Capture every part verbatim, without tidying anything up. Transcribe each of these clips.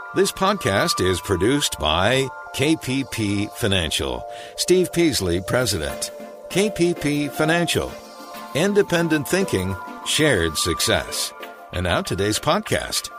This podcast is produced by K P P Financial. Steve Peasley, President. K P P Financial. Independent thinking, shared success. And now today's podcast.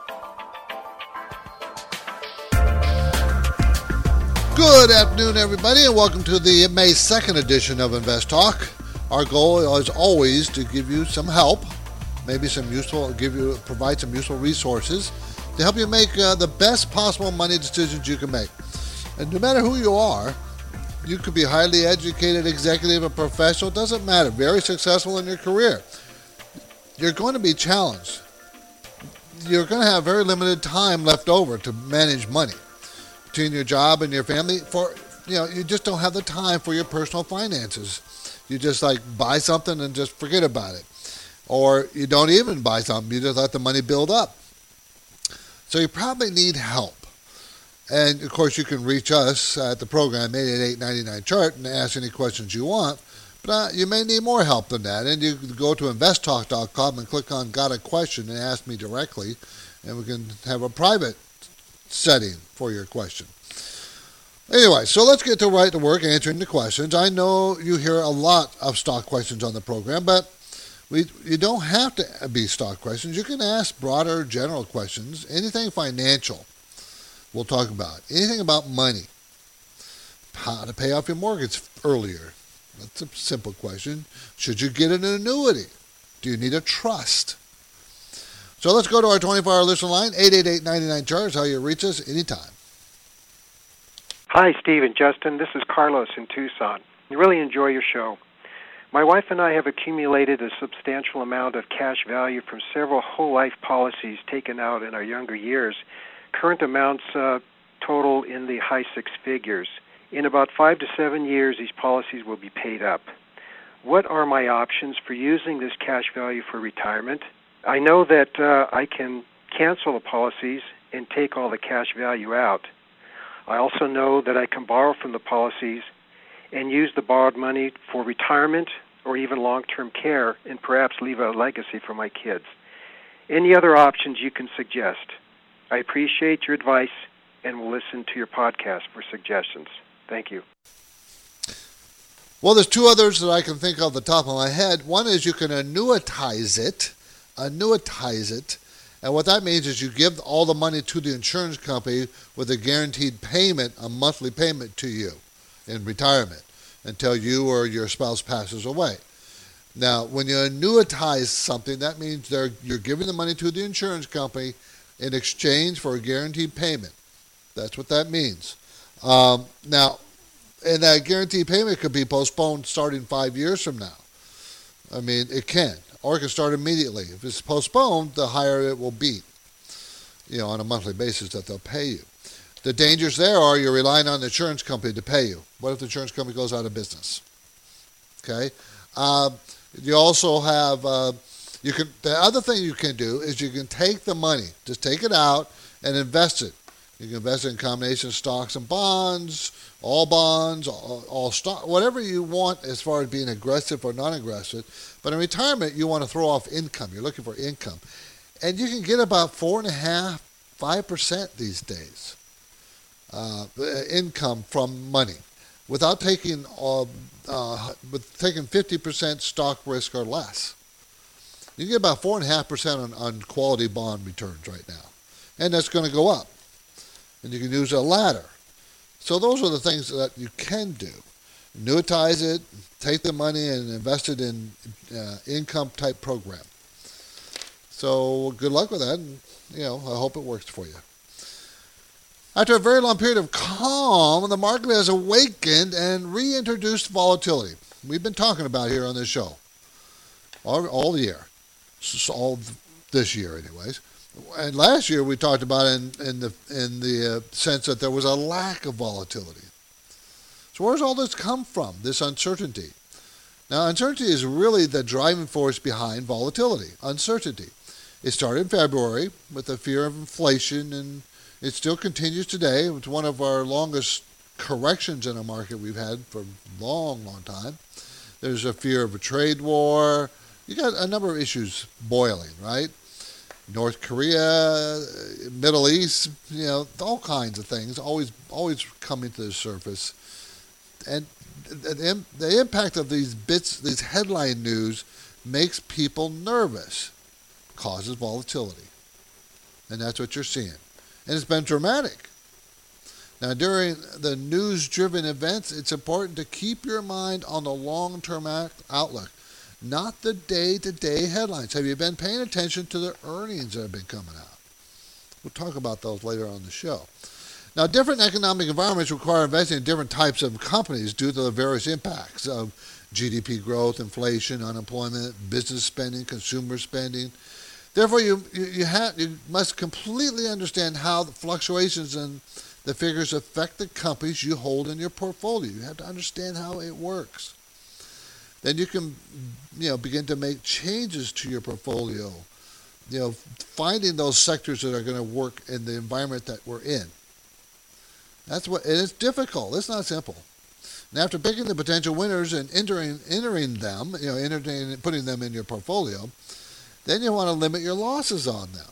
Good afternoon, everybody, and welcome to the May second edition of Invest Talk. Our goal is always to give you some help, maybe some useful, give you, provide some useful resources to help you make uh, the best possible money decisions you can make. And no matter who you are, you could be highly educated, executive, or professional, doesn't matter, very successful in your career. You're going to be challenged. You're going to have very limited time left over to manage money between your job and your family. For you know, you just don't have the time for your personal finances. You just like buy something and just forget about it. Or you don't even buy something, you just let the money build up. So you probably need help. And of course you can reach us at the program eight eight eight, nine nine, chart and ask any questions you want. But uh, you may need more help than that. And you can go to invest talk dot com and click on Got a Question and ask me directly. And we can have a private setting for your question. Anyway, so let's get to right to work answering the questions. I know you hear a lot of stock questions on the program, but we you don't have to be stock questions. You can ask broader, general questions. Anything financial, we'll talk about. Anything about money. How to pay off your mortgage earlier. That's a simple question. Should you get an annuity? Do you need a trust? So let's go to our twenty-four hour listen line, eight eight eight, nine nine, chart. How you reach us anytime. Hi, Steve and Justin. This is Carlos in Tucson. I really enjoy your show. My wife and I have accumulated a substantial amount of cash value from several whole life policies taken out in our younger years. Current amounts uh, total in the high six figures. In about five to seven years, these policies will be paid up. What are my options for using this cash value for retirement? I know that uh, I can cancel the policies and take all the cash value out. I also know that I can borrow from the policies and use the borrowed money for retirement or even long-term care and perhaps leave a legacy for my kids. Any other options you can suggest? I appreciate your advice and will listen to your podcast for suggestions. Thank you. Well, there's two others that I can think of off the top of my head. One is you can annuitize it, annuitize it, and what that means is you give all the money to the insurance company with a guaranteed payment, a monthly payment to you in retirement until you or your spouse passes away. Now, when you annuitize something, that means they're, you're giving the money to the insurance company in exchange for a guaranteed payment. That's what that means. Um, now, and that guaranteed payment could be postponed starting five years from now. I mean, it can, or it can start immediately. If it's postponed, the higher it will be, you know, on a monthly basis that they'll pay you. The dangers there are you're relying on the insurance company to pay you. What if the insurance company goes out of business? Okay. Uh, you also have, uh, you can. The other thing you can do is you can take the money, just take it out and invest it. You can invest it in combination of stocks and bonds, all bonds, all, all stock, whatever you want as far as being aggressive or non-aggressive. But in retirement, you want to throw off income. You're looking for income. And you can get about four and a half, five percent these days. Uh, income from money without taking uh, uh, with taking fifty percent stock risk or less. You get about four and a half percent on, on quality bond returns right now, and that's going to go up. And you can use a ladder. So those are the things that you can do: annuitize it, take the money, and invest it in uh, income type program. So good luck with that. And, you know, I hope it works for you. After a very long period of calm, the market has awakened and reintroduced volatility. We've been talking about here on this show all, all year, all this year anyways. And last year we talked about it in, in the in the uh, sense that there was a lack of volatility. So where's all this come from, this uncertainty? Now, uncertainty is really the driving force behind volatility, uncertainty. It started in February with the fear of inflation, and it still continues today. It's one of our longest corrections in a market we've had for a long, long time. There's a fear of a trade war. You got a number of issues boiling, right? North Korea, Middle East, you know, all kinds of things always always coming to the surface. And the, the impact of these bits, these headline news, makes people nervous, causes volatility. And that's what you're seeing. And it's been dramatic. Now, during the news-driven events, it's important to keep your mind on the long-term outlook, not the day-to-day headlines. Have you been paying attention to the earnings that have been coming out? We'll talk about those later on the show. Now, different economic environments require investing in different types of companies due to the various impacts of G D P growth, inflation, unemployment, business spending, consumer spending. Therefore, you you, you, have, you must completely understand how the fluctuations in the figures affect the companies you hold in your portfolio. You have to understand how it works. Then you can, you know, begin to make changes to your portfolio. You know, finding those sectors that are going to work in the environment that we're in. That's what, and it's difficult. It's not simple. And after picking the potential winners and entering entering them, you know, entering, putting them in your portfolio, then you want to limit your losses on them.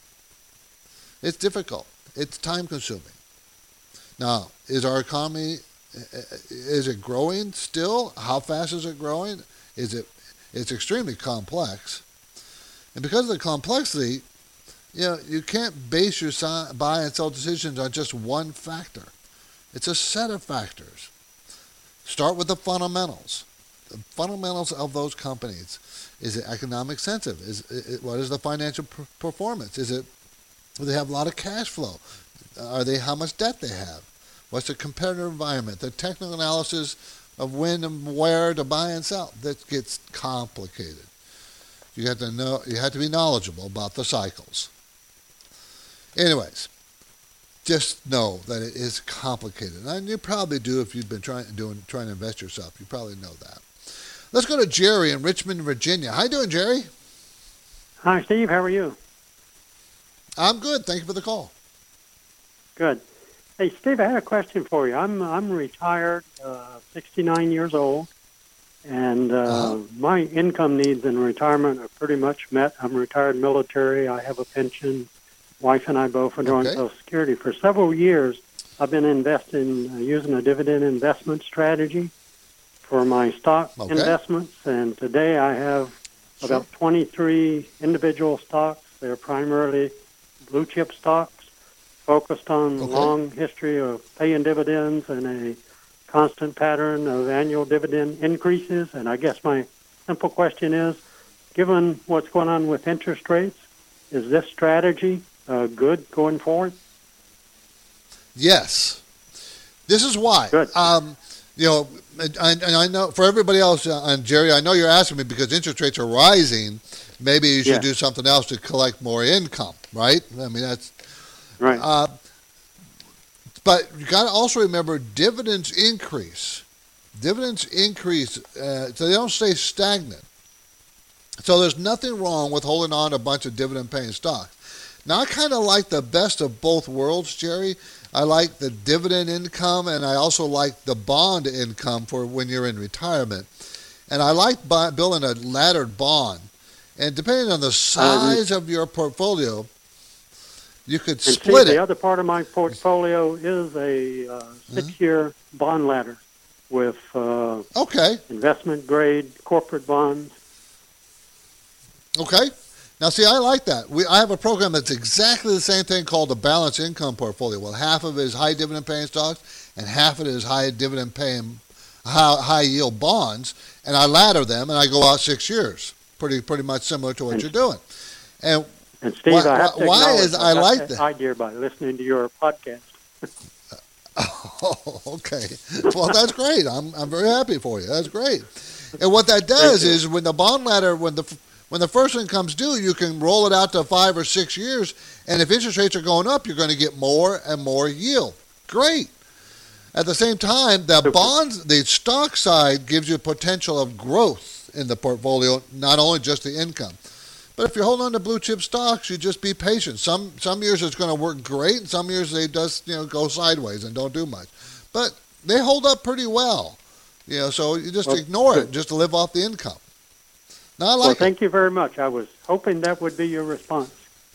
It's difficult. It's time consuming. Now, is our economy, is it growing still? How fast is it growing? Is it? It's extremely complex. And because of the complexity, you know, you can't base your buy and sell decisions on just one factor. It's a set of factors. Start with the fundamentals. The fundamentals of those companies. Is it economic sensitive? Is it, what is the financial performance? Is it, do they have a lot of cash flow? Are they, how much debt they have? What's the competitive environment? The technical analysis of when and where to buy and sell. That gets complicated. You have to know, you have to be knowledgeable about the cycles. Anyways, just know that it is complicated. And you probably do if you've been trying doing trying to invest yourself. You probably know that. Let's go to Jerry in Richmond, Virginia. How you doing, Jerry? Hi, Steve. How are you? I'm good. Thank you for the call. Good. Hey, Steve, I had a question for you. I'm I'm retired, uh, sixty-nine years old, and uh, uh-huh. my income needs in retirement are pretty much met. I'm retired military. I have a pension. Wife and I both are doing okay. Social Security. For several years, I've been investing, uh, using a dividend investment strategy for my stock okay. investments, and today I have sure. about twenty-three individual stocks. They're primarily blue chip stocks, focused on okay. long history of paying dividends and a constant pattern of annual dividend increases. And I guess my simple question is, given what's going on with interest rates, is this strategy uh, good going forward? Yes. This is why. Good. Um, you know, and, and I know for everybody else, uh, and Jerry, I know you're asking me because interest rates are rising. Maybe you should yeah. do something else to collect more income, right? I mean, that's right. Uh, but you got to also remember dividends increase. Dividends increase, uh, so they don't stay stagnant. So there's nothing wrong with holding on to a bunch of dividend-paying stocks. Now, I kind of like the best of both worlds, Jerry. I like the dividend income, and I also like the bond income for when you're in retirement. And I like buy, building a laddered bond. And depending on the size um, of your portfolio, you could and split see, it. The other part of my portfolio is a uh, six-year mm-hmm. bond ladder with uh, okay. investment-grade corporate bonds. Okay. Now, see, I like that. We I have a program that's exactly the same thing called the balanced income portfolio. Well, half of it is high dividend-paying stocks, and half of it is high dividend-paying, high, high-yield bonds, and I ladder them, and I go out six years. Pretty, pretty much similar to what and, you're doing. And And Steve, why, I have to why is I, I like that that idea by listening to your podcast. Oh, okay. Well, that's great. I'm I'm very happy for you. That's great. And what that does is when the bond ladder, when the when the first one comes due, you can roll it out to five or six years, and if interest rates are going up, you're going to get more and more yield. Great. At the same time, the bonds, the stock side gives you potential of growth in the portfolio, not only just the income. But if you're holding on to blue chip stocks, you just be patient. Some some years it's going to work great, and some years they just you know go sideways and don't do much. But they hold up pretty well, you know. So you just well, ignore it just to live off the income. Now I like well, it. Thank you very much. I was hoping that would be your response.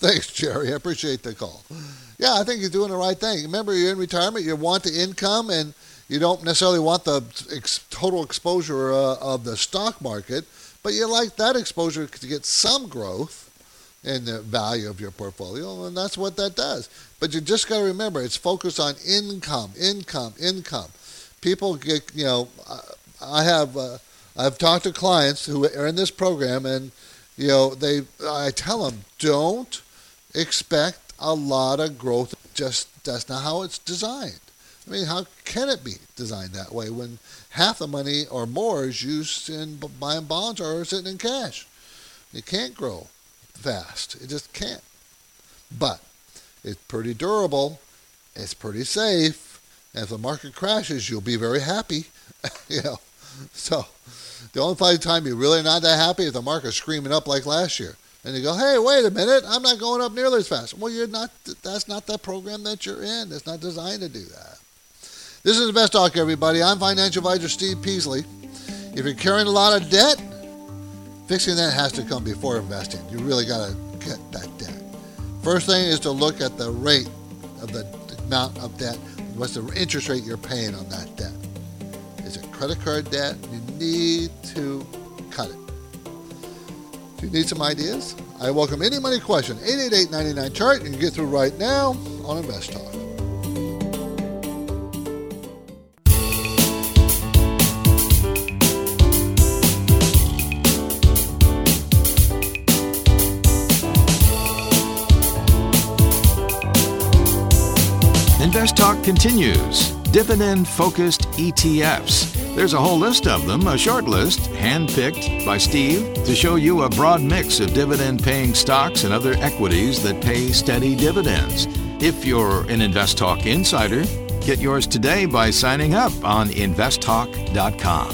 Thanks, Jerry. I appreciate the call. Yeah, I think you're doing the right thing. Remember, you're in retirement. You want the income, and you don't necessarily want the ex- total exposure uh, of the stock market, but you like that exposure to get some growth in the value of your portfolio, and that's what that does. But you just got to remember, it's focused on income, income, income. People get, you know, I have, uh, I've talked to clients who are in this program, and you know, they, I tell them, don't expect a lot of growth. Just that's not how it's designed. I mean, how can it be designed that way when half the money or more is used in buying bonds or sitting in cash? You can't grow fast. It just can't. But it's pretty durable. It's pretty safe. And if the market crashes, you'll be very happy. you know, so the only time you're really not that happy is the market's screaming up like last year. And you go, hey, wait a minute, I'm not going up nearly as fast. Well, you're not. That's not the program that you're in. It's not designed to do that. This is Invest Talk, everybody. I'm financial advisor Steve Peasley. If you're carrying a lot of debt, fixing that has to come before investing. You really got to get that debt. First thing is to look at the rate of the amount of debt. What's the interest rate you're paying on that debt? Is it credit card debt? You need to cut it. If you need some ideas, I welcome any money question. eight eight eight, nine nine, chart. You can get through right now on Invest Talk. Invest Talk continues. Dividend-focused E T Fs. There's a whole list of them, a short list, hand-picked by Steve to show you a broad mix of dividend-paying stocks and other equities that pay steady dividends. If you're an Invest Talk insider, get yours today by signing up on invest talk dot com.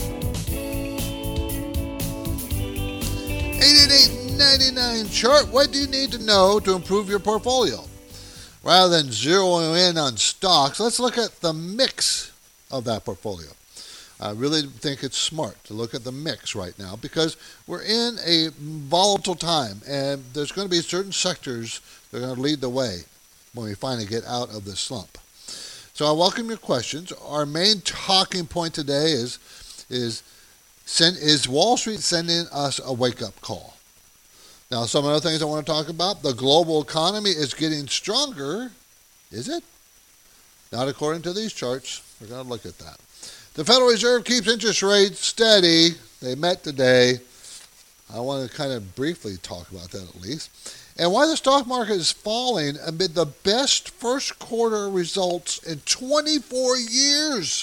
eight eight eight, nine nine, chart. What do you need to know to improve your portfolio? Rather than zeroing in on stocks, let's look at the mix of that portfolio. I really think it's smart to look at the mix right now because we're in a volatile time, and there's going to be certain sectors that are going to lead the way when we finally get out of this slump. So I welcome your questions. Our main talking point today is is send, is Wall Street sending us a wake-up call? Now, some other things I want to talk about. The global economy is getting stronger. Is it? Not according to these charts. We're going to look at that. The Federal Reserve keeps interest rates steady. They met today. I want to kind of briefly talk about that at least. And why the stock market is falling amid the best first quarter results in twenty-four years.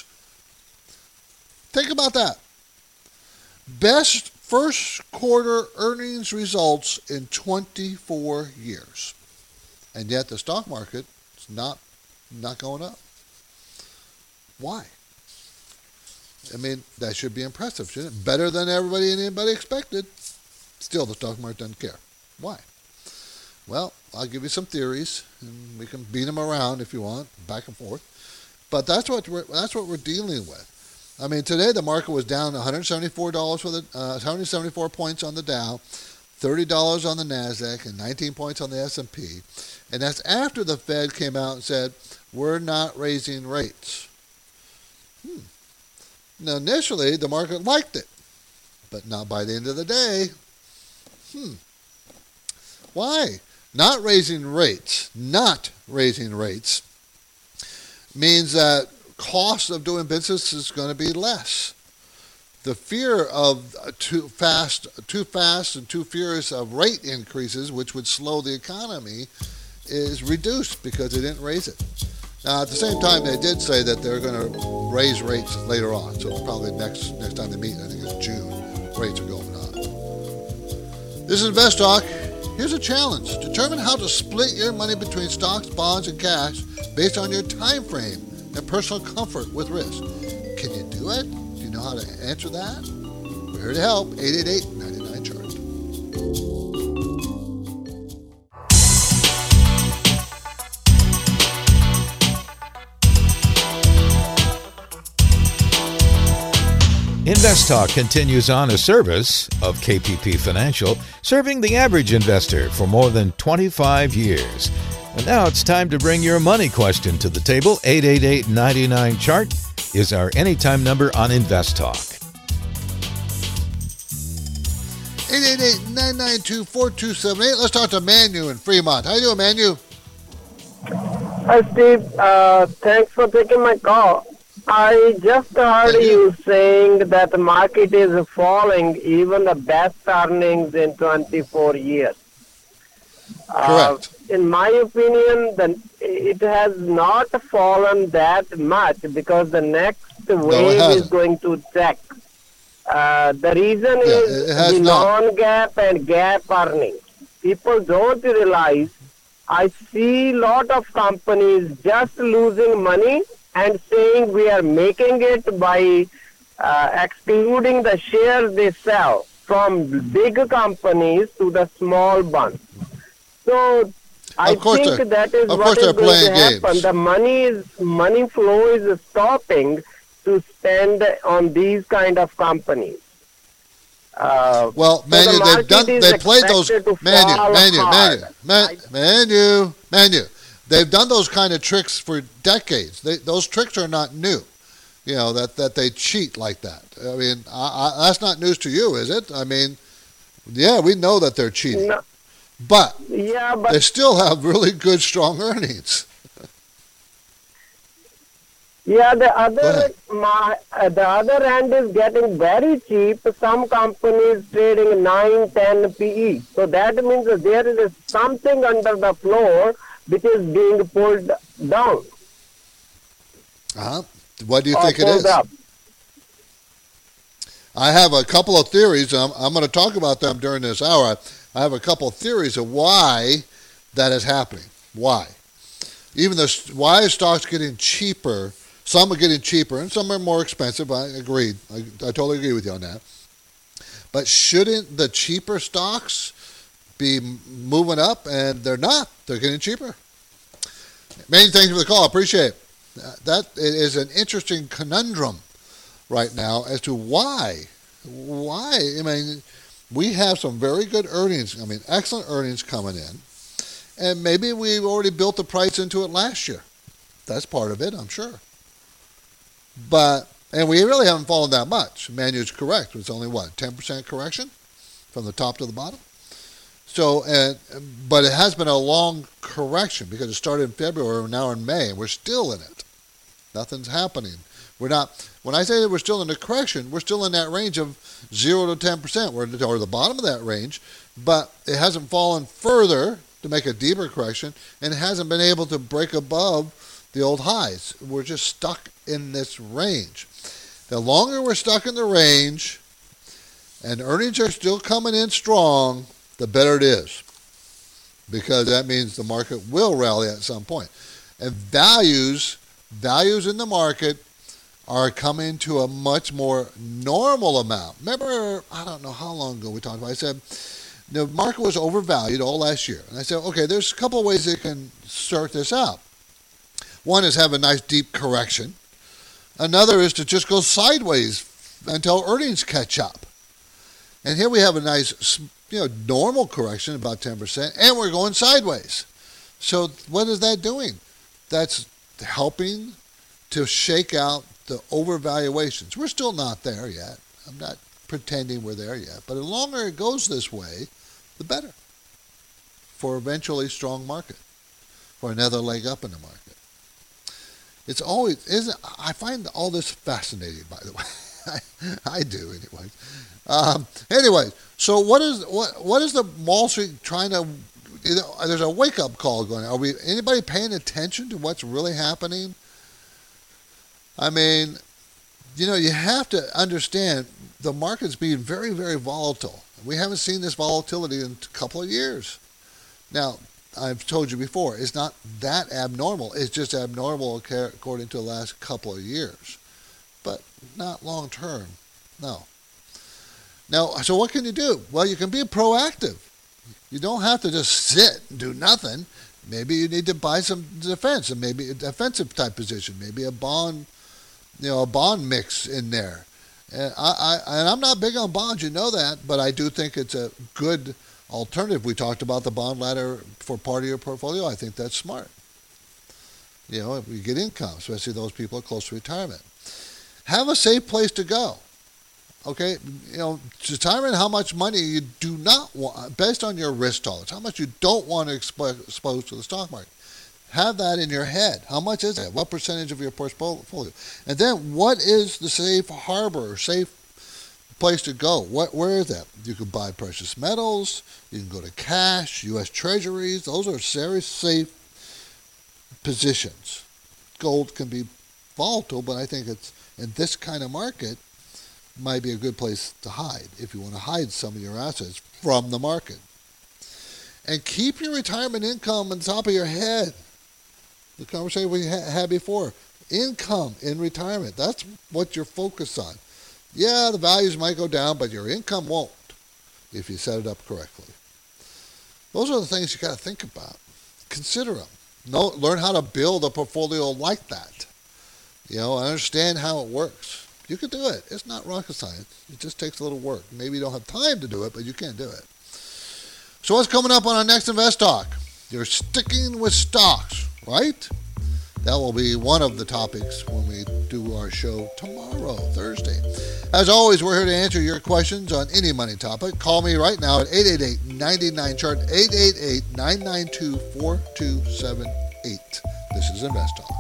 Think about that. Best first quarter earnings results in twenty-four years. And yet the stock market is not, not going up. Why? I mean, that should be impressive, shouldn't it? Better than everybody and anybody expected. Still, the stock market doesn't care. Why? Well, I'll give you some theories, and we can beat them around if you want, back and forth. But that's what we're, that's what we're dealing with. I mean, today the market was down one hundred seventy-four dollars for the uh, one hundred seventy-four points on the Dow, thirty dollars on the NASDAQ, and nineteen points on the S and P. And that's after the Fed came out and said, we're not raising rates. Hmm. Now, initially, the market liked it, but not by the end of the day. Hmm. Why? Not raising rates, not raising rates means that cost of doing business is going to be less. The fear of too fast, too fast and too furious of rate increases, which would slow the economy, is reduced because they didn't raise it. Now, at the same time, they did say that they're going to raise rates later on. So probably next next time they meet, I think it's June, rates are going up. This is Invest Talk. Here's a challenge. Determine how to split your money between stocks, bonds, and cash based on your time frame and personal comfort with risk. Can you do it? Do you know how to answer that? We're here to help. eight eight eight, nine nine, chart. Invest Talk continues on a service of K P P Financial, serving the average investor for more than twenty-five years. And now it's time to bring your money question to the table. eight eight eight, nine nine, C H A R T is our anytime number on Invest Talk. eight eight eight, nine nine two, four two seven eight. Let's talk to Manu in Fremont. How you doing, Manu? Hi, Steve. Uh, thanks for taking my call. I just heard Thank you. you saying that the market is falling, even the best earnings in twenty-four years. Correct. Uh, in my opinion, the, it has not fallen that much because the next wave is hasn't. going to tech. Uh, the reason Yeah, is it has the not. non-gap and gap earnings. People don't realize. I see lot of companies just losing money and saying we are making it by uh, excluding the shares they sell from big companies to the small ones. So I Of course think they're- that is of what course is they're going playing to happen. games. The money is money flow is stopping to spend on these kind of companies. Uh, Well, so Manu, the they've market done. is They played those. expected to Manu, fall Manu, hard. Manu, Man, Manu, Manu. They've done those kind of tricks for decades. They, those tricks are not new. You know that, that they cheat like that. I mean, I, I, that's not news to you, is it? I mean, yeah, we know that they're cheating, No, but yeah, but they still have really good, strong earnings. Yeah, the Go other ahead. ma- uh, the other end is getting very cheap. Some companies trading nine, ten P E. So that means that there is something under the floor which is being pulled down Uh-huh. What do you or think it pulled is? up. I have a couple of theories. I'm, I'm going to talk about them during this hour. I have a couple of theories of why that is happening. Why? Even the why is stocks getting cheaper? Some are getting cheaper and some are more expensive. I agreed. I, I totally agree with you on that. But shouldn't the cheaper stocks be moving up? And they're not. They're getting cheaper. Many thanks for the call. I appreciate it. That is an interesting conundrum right now as to why. Why? I mean, we have some very good earnings. I mean, excellent earnings coming in. And maybe we've already built the price into it last year. That's part of it, I'm sure. But, and we really haven't fallen that much. Manu's correct. It's only, what, ten percent correction from the top to the bottom? So, and, but it has been a long correction because it started in February, we're now in May, and we're still in it. Nothing's happening. We're not, when I say that we're still in the correction, we're still in that range of zero to ten percent. We're at the, or the bottom of that range, but it hasn't fallen further to make a deeper correction, and it hasn't been able to break above the old highs. We're just stuck in this range. The longer we're stuck in the range, and earnings are still coming in strong, the better it is, because that means the market will rally at some point. And values, values in the market are coming to a much more normal amount. Remember, I don't know how long ago we talked about it. I said the market was overvalued all last year. And I said, okay, there's a couple of ways they can sort this out. One is have a nice deep correction. Another is to just go sideways until earnings catch up. And here we have a nice, you know, normal correction, about ten percent, and we're going sideways. So what is that doing? That's helping to shake out the overvaluations. We're still not there yet. I'm not pretending we're there yet. But the longer it goes this way, the better for eventually strong market, for another leg up in the market. It's always, isn't, I find all this fascinating, by the way. I, I do, anyway. Um, anyway, so what is what what is the Wall Street trying to? You know, there's a wake up call going on. Are we anybody paying attention to what's really happening? I mean, you know, you have to understand the market's being very, very volatile. We haven't seen this volatility in a couple of years. Now, I've told you before, it's not that abnormal. It's just abnormal according to the last couple of years, but not long term. No. Now, so what can you do? Well, you can be proactive. You don't have to just sit and do nothing. Maybe you need to buy some defense, and maybe a defensive type position, maybe a bond, you know, a bond mix in there. And I, I and I'm not big on bonds, you know that, but I do think it's a good alternative. We talked about the bond ladder for part of your portfolio. I think that's smart. You know, if you get income, especially those people close to retirement. Have a safe place to go. Okay, you know, determine how much money you do not want, based on your risk tolerance, how much you don't want to expo- expose to the stock market. Have that in your head. How much is it? What percentage of your portfolio? And then what is the safe harbor, safe place to go? What, where is that? You can buy precious metals. You can go to cash, U S Treasuries. Those are very safe positions. Gold can be volatile, but I think it's in this kind of market might be a good place to hide if you want to hide some of your assets from the market. And keep your retirement income on top of your head. The conversation we ha- had before. Income in retirement. That's what you're focused on. Yeah, the values might go down, but your income won't if you set it up correctly. Those are the things you got to think about. Consider them. Know, learn how to build a portfolio like that. You know, understand how it works. You can do it. It's not rocket science. It just takes a little work. Maybe you don't have time to do it, but you can do it. So what's coming up on our next Invest Talk? You're sticking with stocks, right? That will be one of the topics when we do our show tomorrow, Thursday. As always, we're here to answer your questions on any money topic. Call me right now at eight eight eight, nine nine, chart, eight eight eight, nine nine two, four two seven eight. This is Invest Talk.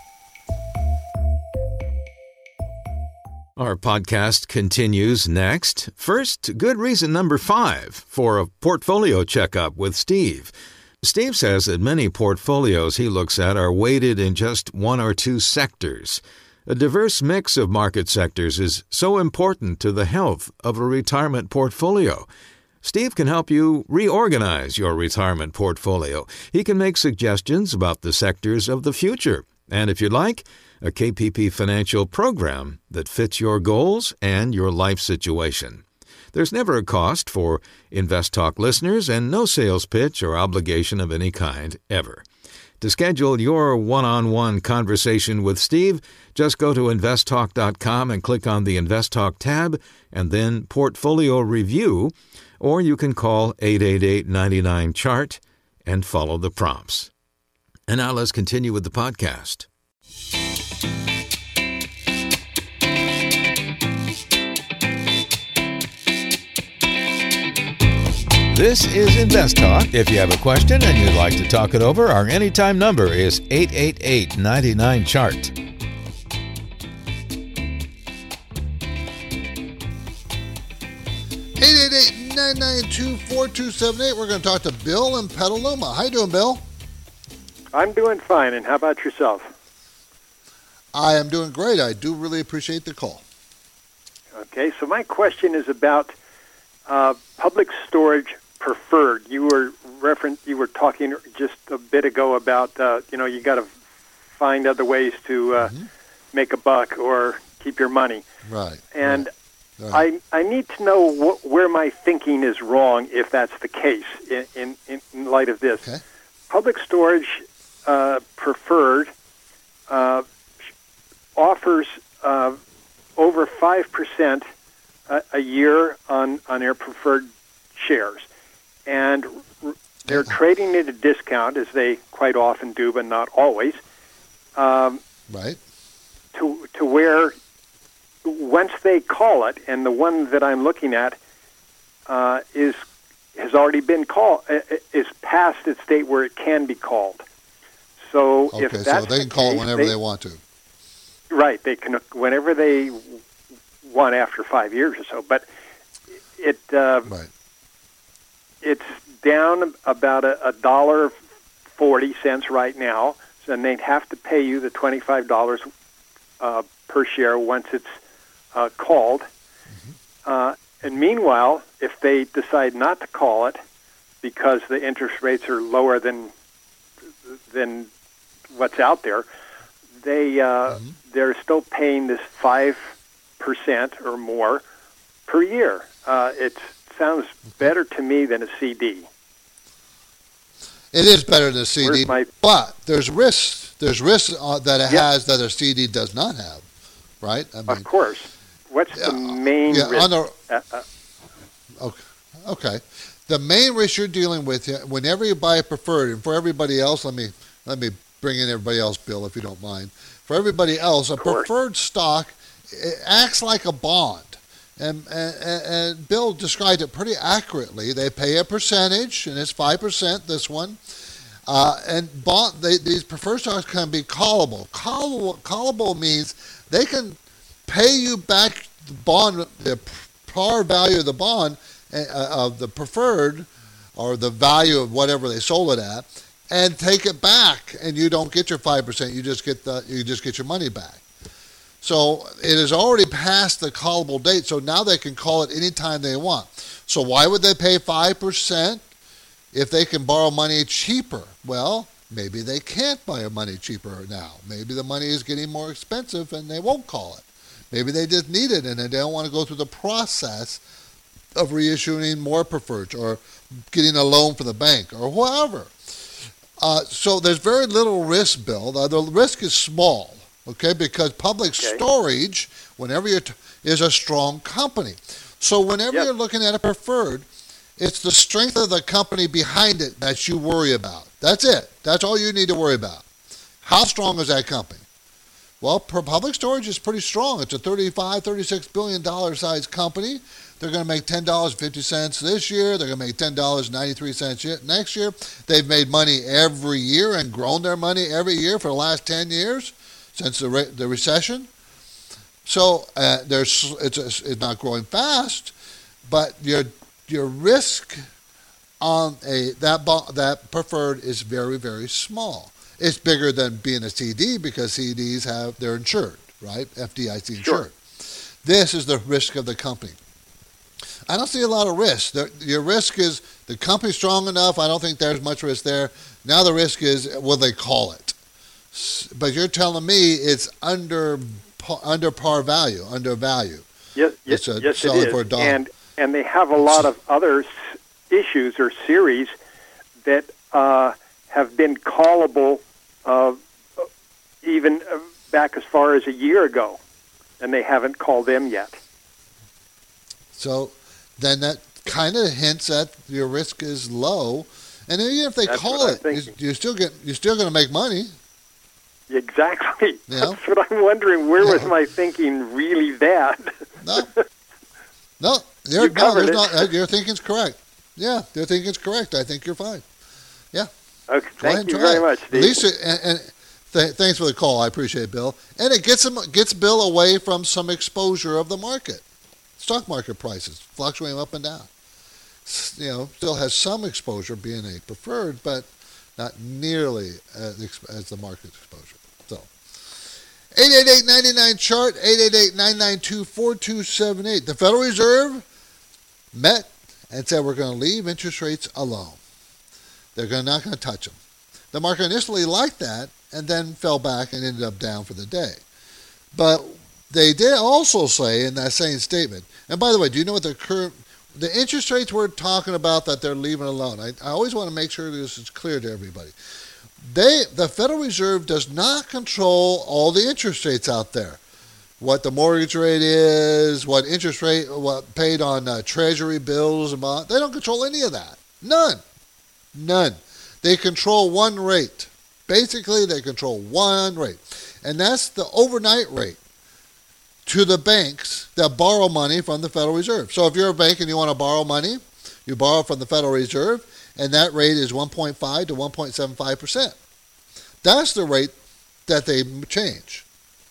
Our podcast continues next. First, good reason number five for a portfolio checkup with Steve. Steve says that many portfolios he looks at are weighted in just one or two sectors. A diverse mix of market sectors is so important to the health of a retirement portfolio. Steve can help you reorganize your retirement portfolio. He can make suggestions about the sectors of the future. And if you'd like, a K P P financial program that fits your goals and your life situation. There's never a cost for Invest Talk listeners and no sales pitch or obligation of any kind ever. To schedule your one-on-one conversation with Steve, just go to invest talk dot com and click on the Invest Talk tab and then Portfolio Review, or you can call eight eight eight, nine nine, chart and follow the prompts. And now let's continue with the podcast. This is Invest Talk. If you have a question and you'd like to talk it over, our anytime number is eight eight eight, nine nine, chart. eight eight eight, nine nine two, four two seven eight. We're going to talk to Bill in Petaluma. How you doing, Bill? I'm doing fine, and how about yourself? I am doing great. I do really appreciate the call. Okay, so my question is about uh, public storage preferred. You were referen- You were talking just a bit ago about uh, you know you got to find other ways to uh, mm-hmm. make a buck or keep your money. Right. And right. Right. I I need to know wh- where my thinking is wrong if that's the case in in, in light of this. Okay. Public storage uh, preferred. Uh, offers uh, over five percent a, a year on, on their preferred shares. And r- they're trading at a discount, as they quite often do, but not always, um, right. to, to where once they call it, and the one that I'm looking at uh, is has already been called, is past its date where it can be called. So okay, if that's so they can the call case, it whenever they, they want to. Right, they can whenever they want after five years or so. But it uh, right. it's down about a, a dollar forty cents right now, so then they'd have to pay you the twenty-five dollars uh, per share once it's uh, called. Mm-hmm. Uh, and meanwhile, if they decide not to call it because the interest rates are lower than than what's out there, they uh, mm-hmm. they're still paying this five percent or more per year. Uh, it sounds better to me than a C D. It is better than a C D, my... but there's risks. There's risks uh, that it yep. has that a C D does not have, right? I mean, of course. what's the main yeah, risk? on the, uh, uh, okay, okay. The main risk you're dealing with whenever you buy a preferred, and for everybody else, let me let me bring in everybody else, Bill, if you don't mind. For everybody else, a preferred stock it acts like a bond. And, and, and Bill described it pretty accurately. They pay a percentage, and it's five percent, this one. Uh, and bond, they, these preferred stocks can be callable. callable. Callable means they can pay you back the bond, the par value of the bond, uh, of the preferred, or the value of whatever they sold it at, and take it back, and you don't get your five percent. You just get the you just get your money back. So it has already passed the callable date, so now they can call it anytime they want. So why would they pay five percent if they can borrow money cheaper? Well, maybe they can't borrow money cheaper now. Maybe the money is getting more expensive and they won't call it. Maybe they just need it and they don't want to go through the process of reissuing more preferreds or getting a loan from the bank or whatever. Uh, so there's very little risk, Bill. The, the risk is small, okay, because Public Okay. Storage, whenever you're t- is a strong company. So whenever Yep. you're looking at a preferred, it's the strength of the company behind it that you worry about. That's it. That's all you need to worry about. How strong is that company? Well, Public Storage is pretty strong. It's a thirty-five, thirty-six billion dollars size company. They're going to make ten dollars and fifty cents this year. They're going to make ten dollars and ninety-three cents next year. They've made money every year and grown their money every year for the last ten years since the re- the recession. So uh, there's it's a, it's not growing fast, but your your risk on a that bo- that preferred is very very small. It's bigger than being a C D because C Ds have they're insured, right? F D I C insured. Sure. This is the risk of the company. I don't see a lot of risk. The, your risk is the company's strong enough. I don't think there's much risk there. Now the risk is will they call it? But you're telling me it's under under par value, under value. Yes, yes, It's a yes, selling it is. for a dollar. And and they have a lot of other s- issues or series that uh, have been callable uh, even uh, back as far as a year ago, and they haven't called them yet. So then that kind of hints that your risk is low, and even if they That's call what I'm it, you, thinking. you still get you're still going to make money. Exactly. Yeah. That's what I'm wondering. Where was Yeah. my thinking really bad? No, no, you're, You no, covered there's it. not. uh, Your thinking's correct. Yeah, your thinking's correct. I think you're fine. Yeah. Okay, Go ahead thank and you try very it. much, Steve. At least, it, and, and th- thanks for the call. I appreciate it, Bill. And it gets him gets Bill away from some exposure of the market, stock market prices fluctuating up and down. S- You know, still has some exposure being a preferred, but not nearly as, ex- as the market exposure. So, eight eight eight, nine nine, chart, eight eight eight, nine nine two, four two seven eight. The Federal Reserve met and said we're going to leave interest rates alone. They're gonna, not going to touch them. The market initially liked that and then fell back and ended up down for the day. But they did also say in that same statement, and by the way, do you know what the current, the interest rates we're talking about that they're leaving alone? I, I always want to make sure this is clear to everybody. They, the Federal Reserve does not control all the interest rates out there. What the mortgage rate is, what interest rate, what paid on uh, treasury bills and bonds. They don't control any of that. None. None. They control one rate. Basically, they control one rate. And that's the overnight rate to the banks that borrow money from the Federal Reserve. So if you're a bank and you want to borrow money, you borrow from the Federal Reserve, and that rate is one point five to one point seven five percent. That's the rate that they change.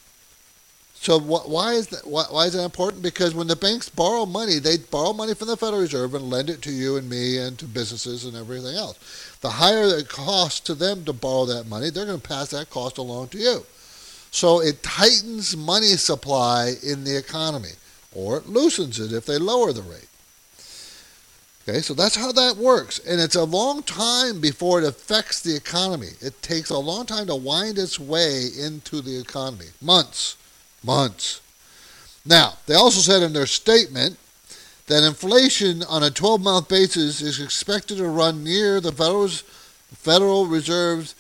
So wh- why is that? Why, why is that important? Because when the banks borrow money, they borrow money from the Federal Reserve and lend it to you and me and to businesses and everything else. The higher the cost to them to borrow that money, they're going to pass that cost along to you. So it tightens money supply in the economy, or it loosens it if they lower the rate. Okay, so that's how that works. And it's a long time before it affects the economy. It takes a long time to wind its way into the economy. Months. Months. Now, they also said in their statement that inflation on a twelve-month basis is expected to run near the Federal's, Federal Reserve's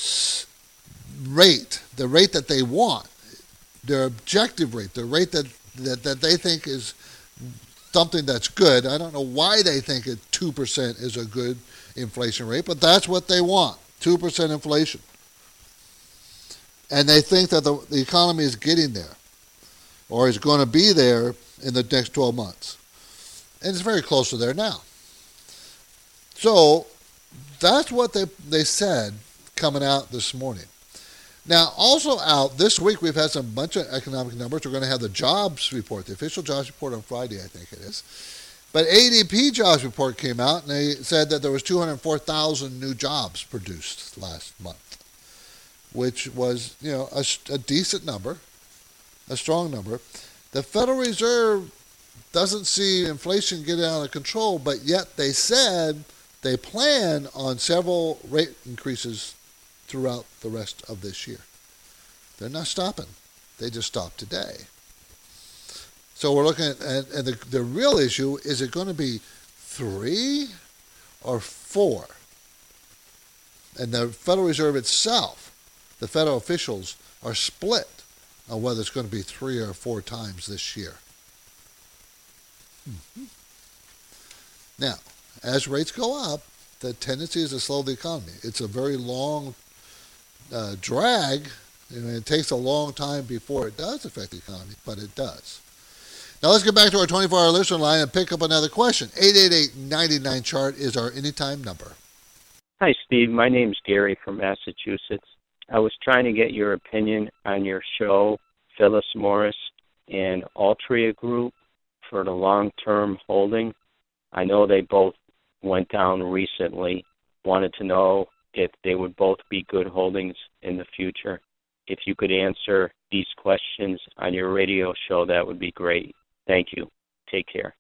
rate, the rate that they want, their objective rate, the rate that that, that they think is something that's good. I don't know why they think that two percent is a good inflation rate, but that's what they want, two percent inflation. And they think that the, the economy is getting there, or is going to be there in the next twelve months. And it's very close to there now. So that's what they, they said coming out this morning. Now, also out this week, we've had some bunch of economic numbers. We're going to have the jobs report, the official jobs report on Friday, I think it is. But A D P jobs report came out, and they said that there was two hundred four thousand new jobs produced last month, which was, you know, a, a decent number, a strong number. The Federal Reserve doesn't see inflation getting out of control, but yet they said they plan on several rate increases throughout the rest of this year. They're not stopping. They just stopped today. So we're looking at, and, and the, the real issue, is it going to be three or four? And the Federal Reserve itself, the federal officials, are split on whether it's going to be three or four times this year. Mm-hmm. Now, as rates go up, the tendency is to slow the economy. It's a very long uh, drag. I mean, it takes a long time before it does affect the economy, but it does. Now let's get back to our twenty-four hour listener line and pick up another question. eight eight eight, nine nine, C H A R T is our anytime number. Hi, Steve. My name's Gary from Massachusetts. I was trying to get your opinion on your show, Phyllis Morris and Altria Group, for the long-term holding. I know they both went down recently. Wanted to know if they would both be good holdings in the future. If you could answer these questions on your radio show, that would be great. Thank you. Take care.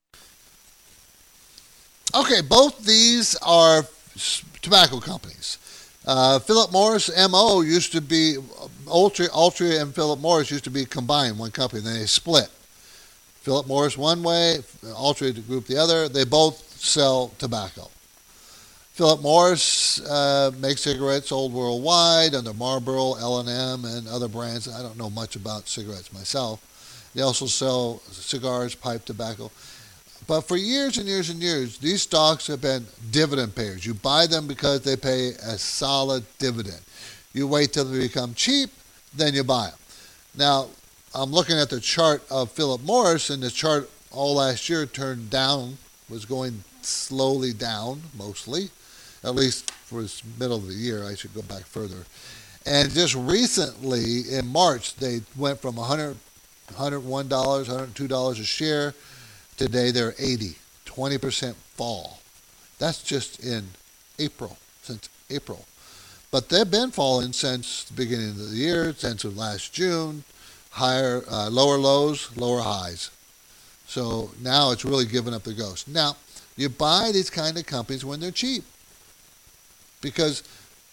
Okay, both these are tobacco companies. Uh, Philip Morris M O used to be, Altria, Altria and Philip Morris used to be combined, one company, then they split. Philip Morris one way, Altria Group the other. They both sell tobacco. Philip Morris uh, makes cigarettes sold worldwide under Marlboro, L and M, and other brands. I don't know much about cigarettes myself. They also sell cigars, pipe tobacco. But for years and years and years, these stocks have been dividend payers. You buy them because they pay a solid dividend. You wait till they become cheap, then you buy them. Now, I'm looking at the chart of Philip Morris, and the chart all last year turned down, was going slowly down, mostly, at least for the middle of the year. I should go back further. And just recently, in March, they went from one hundred, one hundred one dollars, one hundred two dollars a share. Today, they're eighty, twenty percent fall. That's just in April, since April. But they've been falling since the beginning of the year, since last June. Higher, uh, lower lows, lower highs. So now it's really giving up the ghost. Now, you buy these kind of companies when they're cheap. Because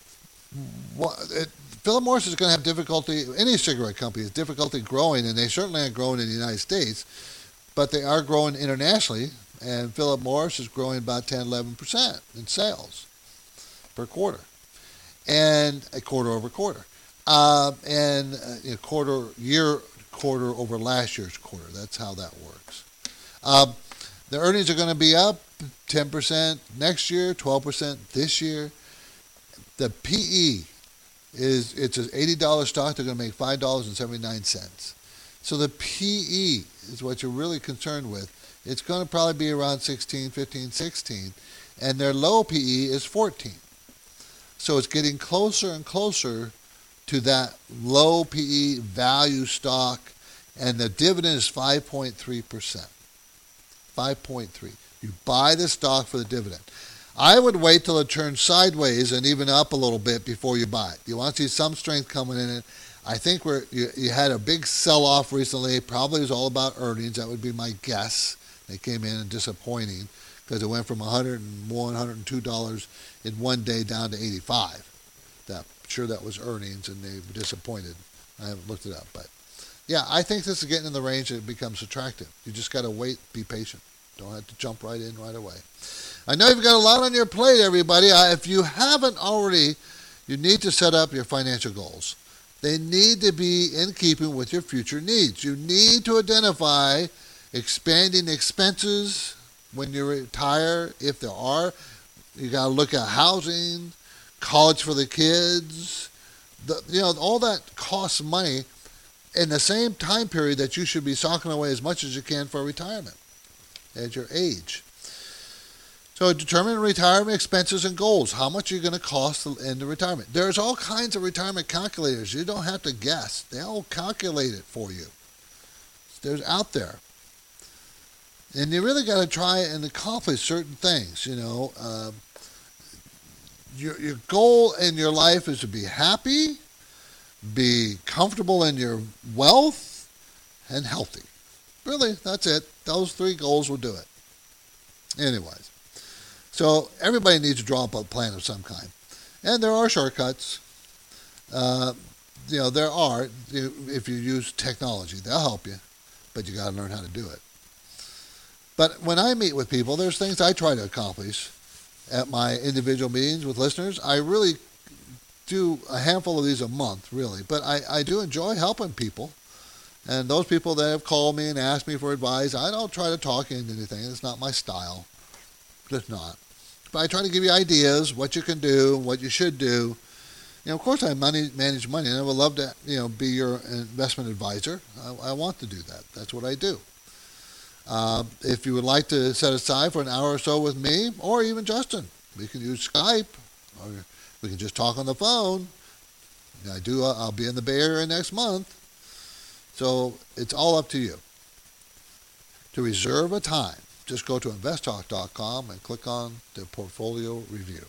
what, it, Philip Morris is going to have difficulty, any cigarette company has difficulty growing, and they certainly aren't growing in the United States, but they are growing internationally, and Philip Morris is growing about ten, eleven percent in sales per quarter, and a quarter over quarter. Uh, and uh, you know, quarter year quarter over last year's quarter. That's how that works. Um, the earnings are going to be up ten percent next year, twelve percent this year. The P E is it's an eighty dollars stock. They're going to make five dollars and seventy-nine cents. So the P E is what you're really concerned with. It's going to probably be around sixteen, fifteen, sixteen, and their low P E is fourteen. So it's getting closer and closer to that low P E value stock, and the dividend is five point three percent. five point three. You buy the stock for the dividend. I would wait till it turns sideways and even up a little bit before you buy it. You want to see some strength coming in it. I think we're, you, you had a big sell-off recently. Probably was all about earnings. That would be my guess. They came in and disappointing because it went from one hundred one, one hundred two dollars in one day down to eighty-five. That sure that was earnings, and they were disappointed. I haven't looked it up, but yeah, I think this is getting in the range that it becomes attractive. You just got to wait, be patient. Don't have to jump right in right away. I know you've got a lot on your plate, everybody. Uh, if you haven't already, you need to set up your financial goals. They need to be in keeping with your future needs. You need to identify expanding expenses when you retire, if there are. You got to look at housing, college for the kids. The, you know, all that costs money in the same time period that you should be socking away as much as you can for retirement at your age. So determine retirement expenses and goals. How much are you going to cost in the retirement? There's all kinds of retirement calculators. You don't have to guess. They'll calculate it for you. There's out there. And you really got to try and accomplish certain things. You know, uh, your your goal in your life is to be happy, be comfortable in your wealth, and healthy. Really, that's it. Those three goals will do it. Anyways, so everybody needs to draw up a plan of some kind. And there are shortcuts. Uh, you know, there are. If you use technology, they'll help you. But you got to learn how to do it. But when I meet with people, there's things I try to accomplish at my individual meetings with listeners. I really do a handful of these a month, really. But I, I do enjoy helping people. And those people that have called me and asked me for advice, I don't try to talk into anything. It's not my style. Just not. But I try to give you ideas, what you can do, what you should do. You know, of course, I money, manage money, and I would love to, you know, be your investment advisor. I, I want to do that. That's what I do. Uh, if you would like to set aside for an hour or so with me, or even Justin, we can use Skype, or we can just talk on the phone. I do. I'll be in the Bay Area next month, so it's all up to you. To reserve a time, just go to invest talk dot com and click on the portfolio review.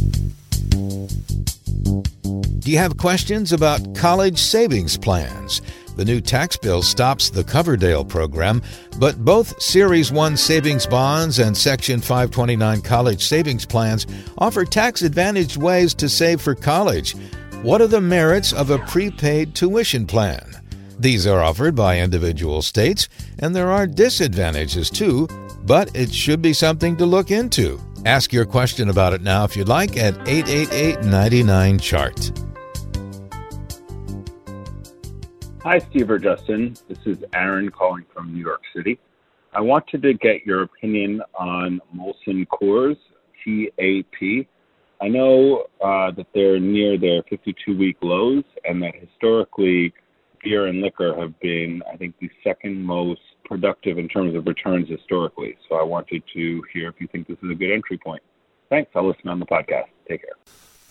Do you have questions about college savings plans? The new tax bill stops the Coverdale program, but both Series one savings bonds and Section five twenty-nine college savings plans offer tax-advantaged ways to save for college. What are the merits of a prepaid tuition plan? These are offered by individual states, and there are disadvantages too, but it should be something to look into. Ask your question about it now if you'd like at eight eight eight, nine nine, C H A R T. Hi, Steve or Justin. This is Aaron calling from New York City. I wanted to get your opinion on Molson Coors, T A P. I know uh, that they're near their fifty-two week lows, and that historically beer and liquor have been, I think, the second most productive in terms of returns historically. So I wanted to hear if you think this is a good entry point. Thanks. I'll listen on the podcast. Take care.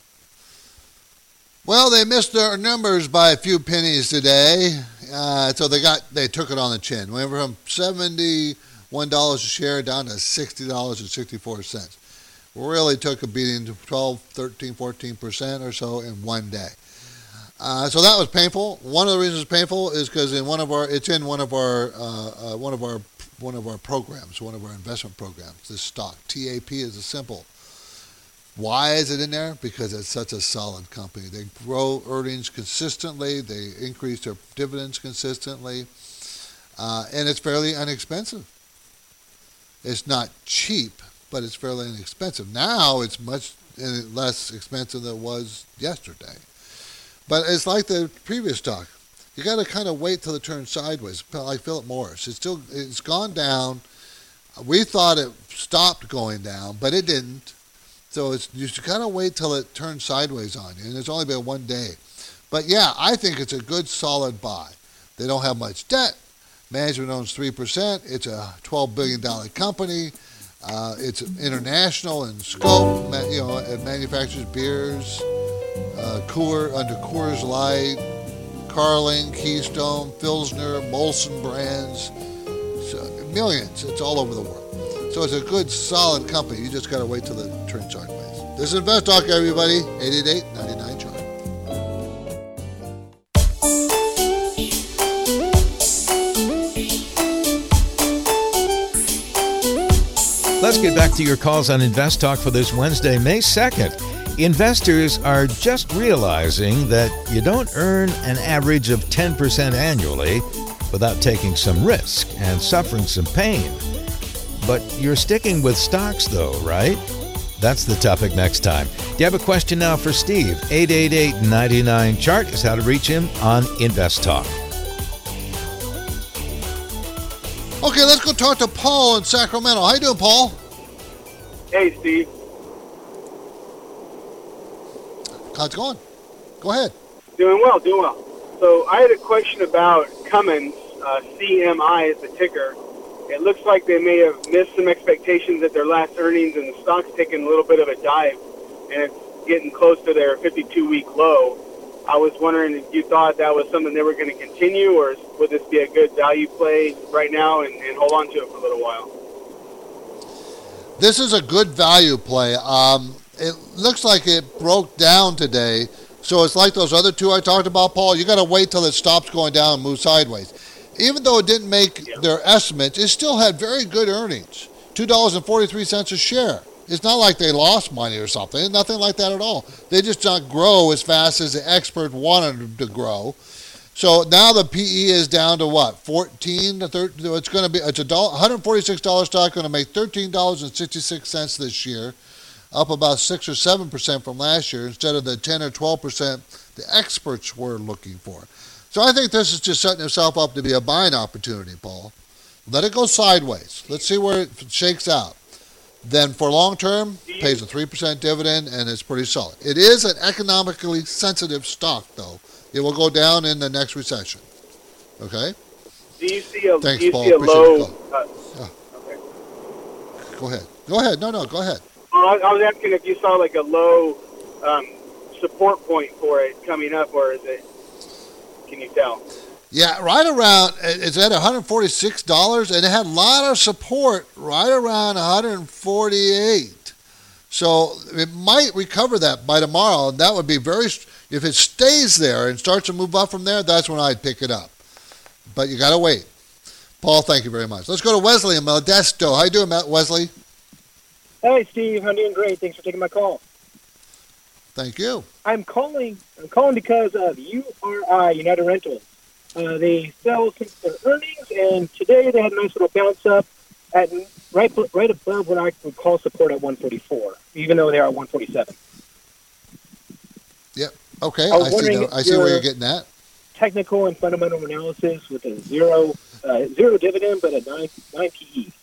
Well, they missed their numbers by a few pennies today, uh, so they got they took it on the chin. Went from seventy-one dollars a share down to sixty dollars and sixty-four cents. Really took a beating to twelve, thirteen, fourteen percent or so in one day. Uh, so that was painful. One of the reasons it's painful is because in one of our it's in one of our uh, uh, one of our one of our programs, one of our investment programs. This stock T A P is a symbol. Why is it in there? Because it's such a solid company. They grow earnings consistently. They increase their dividends consistently. Uh, and it's fairly inexpensive. It's not cheap, but it's fairly inexpensive. Now it's much less expensive than it was yesterday. But it's like the previous stock. You got to kind of wait till it turns sideways, like Philip Morris. It's still it's gone down. We thought it stopped going down, but it didn't. So it's, you should kind of wait till it turns sideways on you, and it's only been one day. But yeah, I think it's a good, solid buy. They don't have much debt. Management owns three percent. It's a twelve billion dollars company. Uh, it's international in scope. You know, it manufactures beers, uh, Coors, under Coors Light, Carling, Keystone, Pilsner, Molson brands. So, millions. It's all over the world. So it's a good, solid company. You just got to wait till it turns sideways. This is Invest Talk, everybody. eight eight eight, nine nine, C H A R T. Let's get back to your calls on Invest Talk for this Wednesday, May second. Investors are just realizing that you don't earn an average of ten percent annually without taking some risk and suffering some pain. But you're sticking with stocks, though, right? That's the topic next time. Do you have a question now for Steve? eight eight eight, nine nine, C H A R T is how to reach him on Invest Talk. Okay, let's go talk to Paul in Sacramento. How you doing, Paul? Hey, Steve. How's it going? Go ahead. Doing well, doing well. So I had a question about Cummins, uh, C M I is the ticker. It looks like they may have missed some expectations at their last earnings, and the stock's taken a little bit of a dive, and it's getting close to their fifty-two week low. I was wondering if you thought that was something they were going to continue, or would this be a good value play right now and, and hold on to it for a little while? This is a good value play. Um, it looks like it broke down today, so it's like those other two I talked about, Paul. You got to wait till it stops going down and move sideways. Even though it didn't make yeah. their estimates, it still had very good earnings, two dollars and forty-three cents a share. It's not like they lost money or something. Nothing like that at all. They just don't grow as fast as the expert wanted them to grow. So now the P E is down to what? fourteen to thirteen. It's going to be it's a one hundred forty-six dollars stock, going to make thirteen dollars and sixty-six cents this year, up about six or seven percent from last year instead of the ten or twelve percent the experts were looking for. So I think this is just setting itself up to be a buying opportunity, Paul. Let it go sideways. Let's see where it shakes out. Then for long term, pays a three percent dividend, and it's pretty solid. It is an economically sensitive stock, though. It will go down in the next recession. Okay? Do you see a, Thanks, do you Paul. see a Appreciate low... the call. Uh, yeah. okay. Go ahead. Go ahead. No, no, go ahead. Well, I, I was asking if you saw like a low um, support point for it coming up, or is it... Can you tell? Yeah, right around, it's at one hundred forty-six dollars, and it had a lot of support right around one hundred forty-eight dollars. So it might recover that by tomorrow, and that would be very, if it stays there and starts to move up from there, that's when I'd pick it up. But you got to wait. Paul, thank you very much. Let's go to Wesley in Modesto. How you doing, Wesley? Hey, Steve. I'm doing great. Thanks for taking my call. Thank you. I'm calling. I'm calling because of U R I, United Rentals. Uh, they fell since their earnings, and today they had a nice little bounce up at right right above what I would call support at one forty-four, even though they are at one forty-seven. Yep. Okay. I, I see. The, I see where you're getting at. Technical and fundamental analysis with a zero uh, zero dividend, but a nine nine P E.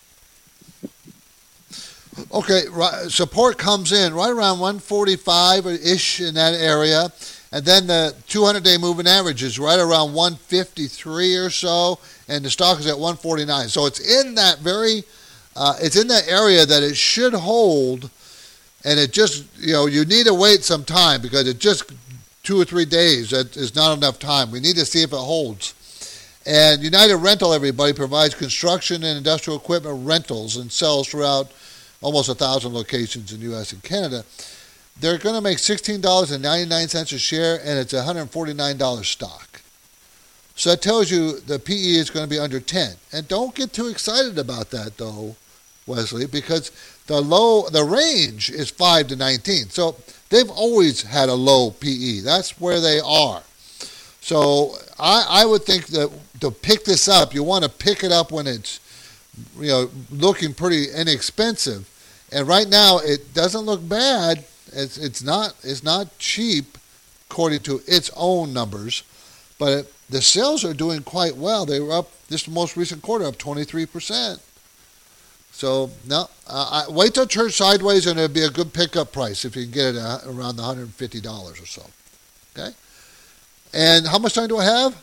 Okay, right, support comes in right around one forty-five-ish in that area, and then the two hundred day moving average is right around one fifty-three or so, and the stock is at one forty-nine. So it's in that very, uh, it's in that area that it should hold, and it just, you know, you need to wait some time because it just two or three days, that is not enough time. We need to see if it holds. And United Rental, everybody, provides construction and industrial equipment rentals and sells throughout almost a thousand locations in the U S and Canada. They're going to make sixteen dollars and ninety-nine cents a share, and it's a one hundred forty-nine dollars stock. So that tells you the P E is going to be under ten. And don't get too excited about that, though, Wesley, because the low, the range is five to nineteen. So they've always had a low P E. That's where they are. So I, I would think that to pick this up, you want to pick it up when it's, you know, looking pretty inexpensive, and right now it doesn't look bad. It's it's not it's not cheap, according to its own numbers, but it, the sales are doing quite well. They were up this most recent quarter, up twenty-three percent. So no, uh, I, wait till it turns sideways, and it'll be a good pickup price if you can get it uh, around the one hundred fifty dollars or so. Okay, and how much time do I have?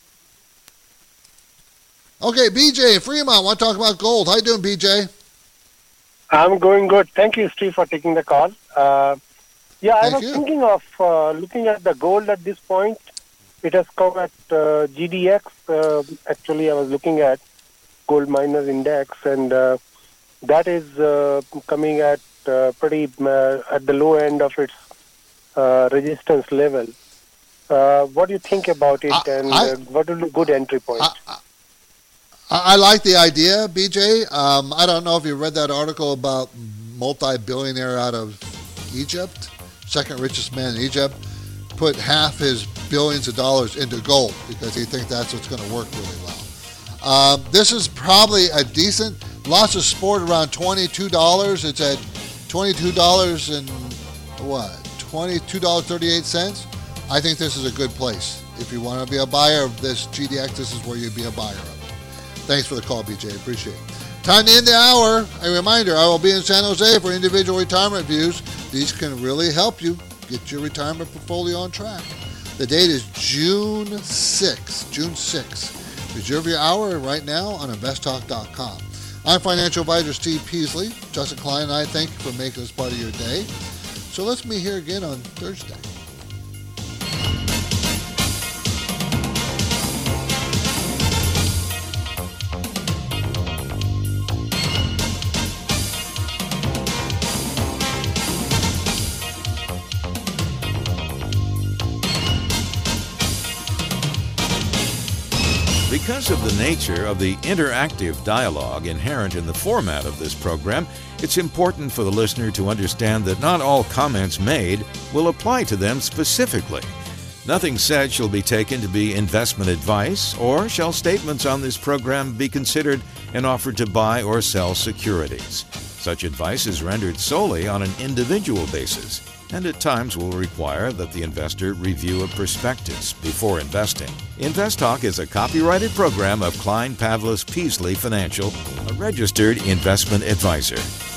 Okay, B J, Fremont, want to talk about gold. How you doing, B J? I'm going good. Thank you, Steve, for taking the call. Uh, yeah, Thank I was you. thinking of uh, looking at the gold at this point. It has come at uh, G D X. Uh, actually, I was looking at Gold Miners Index, and uh, that is uh, coming at uh, pretty uh, at the low end of its uh, resistance level. Uh, what do you think about it, I, and I, uh, what will be a good entry point? I, I, I like the idea, B J. Um, I don't know if you read that article about multi-billionaire out of Egypt, second richest man in Egypt, put half his billions of dollars into gold because he thinks that's what's going to work really well. Um, this is probably a decent, lots of support around twenty-two dollars. It's at twenty-two dollars and what? twenty-two dollars and thirty-eight cents. I think this is a good place. If you want to be a buyer of this G D X, this is where you'd be a buyer of it. Thanks for the call, B J. Appreciate it. Time to end the hour. A reminder, I will be in San Jose for individual retirement views. These can really help you get your retirement portfolio on track. The date is June sixth. June sixth. Reserve your hour right now on invest talk dot com. I'm financial advisor Steve Peasley. Justin Klein and I thank you for making this part of your day. So let's meet here again on Thursday. Because of the nature of the interactive dialogue inherent in the format of this program, it's important for the listener to understand that not all comments made will apply to them specifically. Nothing said shall be taken to be investment advice, or shall statements on this program be considered an offer to buy or sell securities. Such advice is rendered solely on an individual basis, and at times will require that the investor review a prospectus before investing. InvestTalk is a copyrighted program of Klein Pavlis Peasley Financial, a registered investment advisor.